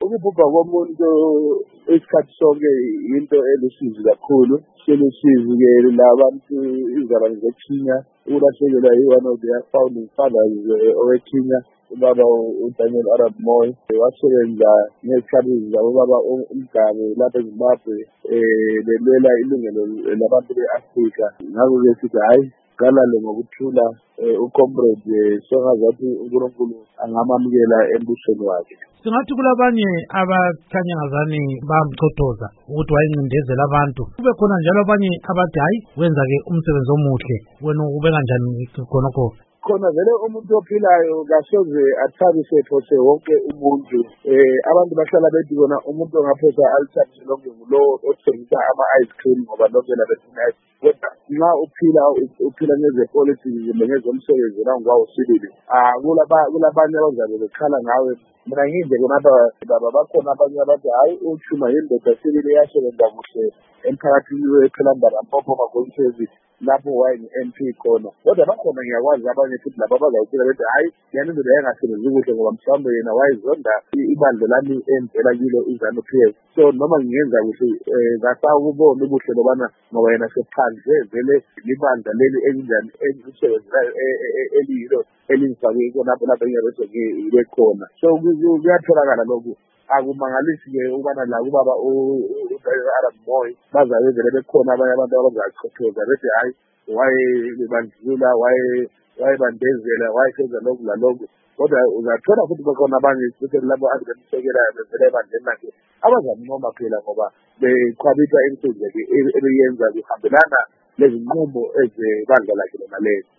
Ukubhubha komuntu isikhathi sonke into elusizi kakhulu. Selusizi-ke labantu izaba ngeKenya ukulahlekelwa yi-one of their founding fathers oweKenya, ubaba uDaniel Arap Moi. Wasebenza ngezikhathi zabobaba uMgabe lapha eZimbabwe belwela ilungelo labantu be-Afrika. Ngakho-ke sithi hhayi, kalale ngokuthula ucomrade sengazathi uNkulunkulu angamamukela embusweni wakhe. Singathi kulabanye abakhanya ngazani bamchothoza ukuthi wayencindezela abantu. Kube khona njalo abanye abathi hayi wenza-ke umsebenzi omuhle, wena ube kanjani khonokho? Khona vele umuntu ophilayo kasoze athabise phose wonke umuntu. Abantu bahlala bethi kona umuntu ongaphosa alithabise lonke ngulo othengisa ama-ice cream ngoba lonke labethina kodwa nxa uphila ngezepolitiki ngezomsebenzi nangwawo sibili kulabanye abazabe bekhala ngawe. Mina nginje konapha baba bakhona abanye abathi hayi uChuma yindoda sibili yasebenza kuhle emphakathini wePhilandaba Mpopo Magonsezi lapho wayengu-MP khona. Kodwa bakhona ngiyakwazi abanye futhi laba abazawuthila bethi hayi yana indoda yangasebenzi kuhle ngoba mhlawumbe yena wayezonda ibandla lami engivela kilo iZANU-PF. So noma ngingenza kuhle ngasakubona ubuhle lobana ngoba yena sephandle vele libandla leli enjani engisebenzelayo eliyilo elingifake khonapho lapho engiyabese ngibe khona. So kuyatholakala lokhu. Akumangalisi-ke ukubana la kubaba uArap Moi bazabe vele bekhona abanye abantu abazachothoza bethi hayi wayebandlula wayebandezela wayesenza lokhu lalokhu. Kodwa uzathola futhi bakhona abanye futhi labo abemsekelayo bevele ebandleni lakhe abazamunqoma phela ngoba beqhabisa imisebenzi ebeyenza kuhambelana nezinqumo ezebandla lakhe lona leyo.